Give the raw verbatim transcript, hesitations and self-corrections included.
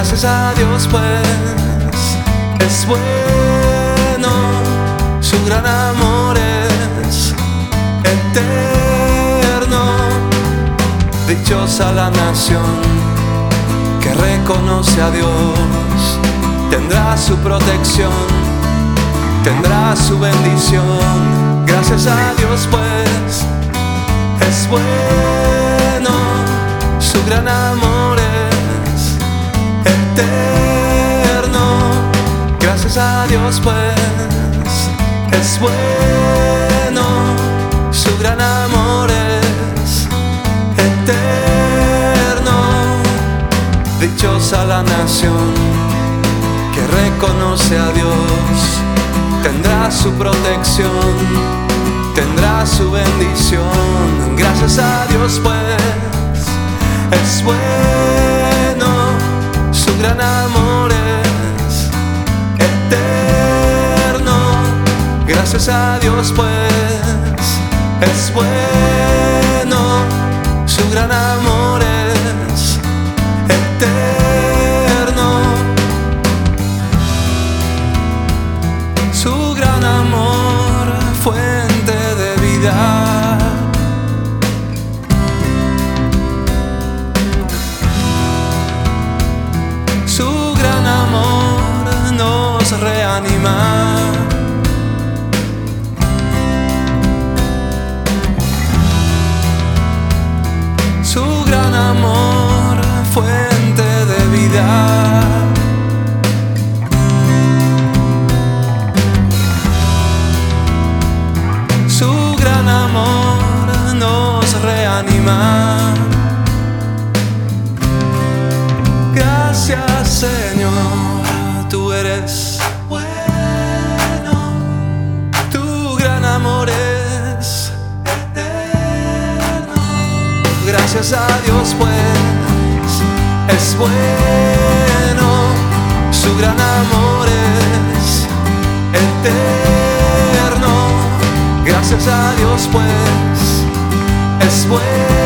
Gracias a Dios pues es bueno, su gran amor es eterno. Dichosa la nación que reconoce a Dios, tendrá su protección, tendrá su bendición. Gracias a Dios pues es bueno, su gran amor es eterno. Gracias a Dios pues es bueno, su gran amor es eterno. Dichosa la nación que reconoce a Dios, tendrá su protección, tendrá su bendición. Gracias a Dios pues es bueno, su gran amor es eterno. Gracias a Dios pues es bueno, su gran amor es eterno. Su gran amor, fuente de vida. Su gran amor nos reanima. Su gran amor, fuente de vida. Su gran amor nos reanima. Gracias Señor, tú eres bueno, tu gran amor es eterno. Gracias a Dios pues es bueno, su gran amor es eterno. Gracias a Dios pues es bueno,